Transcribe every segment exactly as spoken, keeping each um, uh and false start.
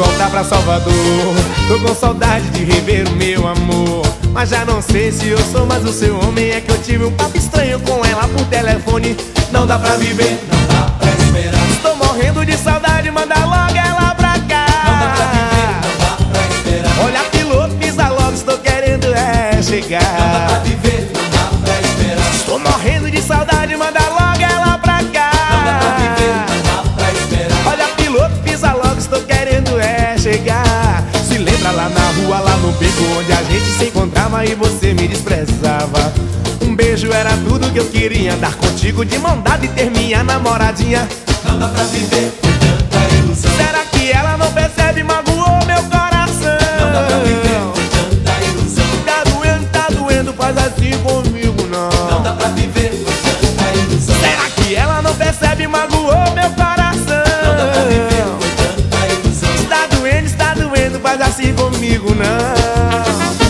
voltar pra Salvador. Tô com saudade de rever o meu amor, mas já não sei se eu sou mais o seu homem. É que eu tive um papo estranho com ela por telefone. Não dá pra viver, não dá pra esperar. Estou morrendo de saudade, manda logo ela pra cá. Não dá pra viver, não dá pra esperar. Olha piloto, pisa logo, estou querendo é chegar. Não dá pra viver, não dá pra esperar. Estou morrendo de saudade, manda logo ela pra cá. Não dá pra viver, não dá pra esperar. Olha piloto, pisa logo, estou querendo é chegar. Se lembra lá na rua, lá no beco, onde a gente se encontrava e você me desprezava. Um beijo era tudo que eu queria, andar contigo de mão dada e ter minha namoradinha. Não dá pra viver com tanta ilusão. Será que ela não percebe, magoou meu coração? Não dá pra viver com tanta ilusão. Tá doendo, tá doendo, faz assim comigo não. Não dá pra viver com tanta ilusão. Será que ela não percebe, magoou meu coração? Não dá pra viver com tanta ilusão. Está doendo, está doendo, faz assim comigo não.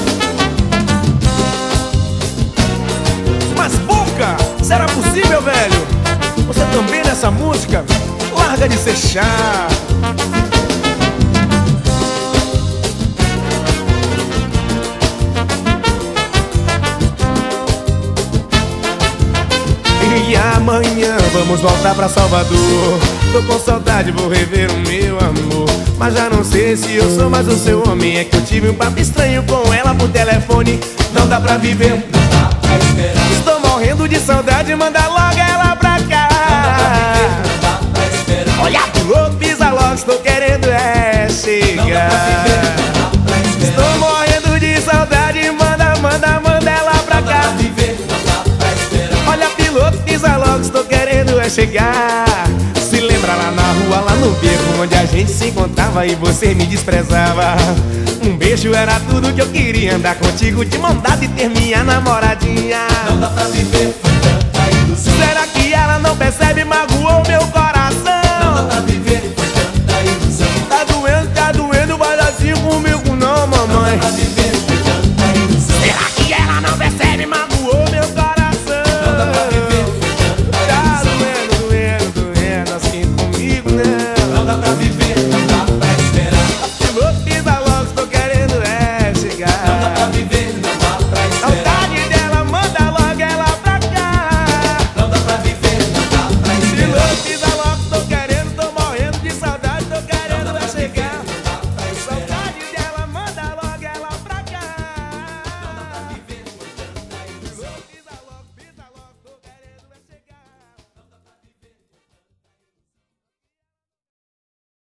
Mas Boca, será possível, velho? Você também nessa música? Larga de ser chato. E amanhã vamos voltar pra Salvador. Tô com saudade, vou rever o meu amor, mas já não sei se eu sou mais o seu homem. É que eu tive um papo estranho com ela por telefone. Não dá pra viver, não dá pra esperar. Estou morrendo de saudade, manda logo ela pra cá. Não dá pra viver, não dá pra esperar. Olha piloto, pisa logo, estou querendo é chegar. Não dá pra viver, não dá pra esperar. Estou morrendo de saudade, manda, manda, manda ela pra Não dá cá. pra viver, não dá pra esperar. Olha piloto, pisa logo, estou querendo é chegar. Se lembra lá na rua, lá no beco, onde a gente se encontrava e você me desprezava. Um beijo era tudo que eu queria, andar contigo de mão dada e ter minha namoradinha. Não dá pra viver.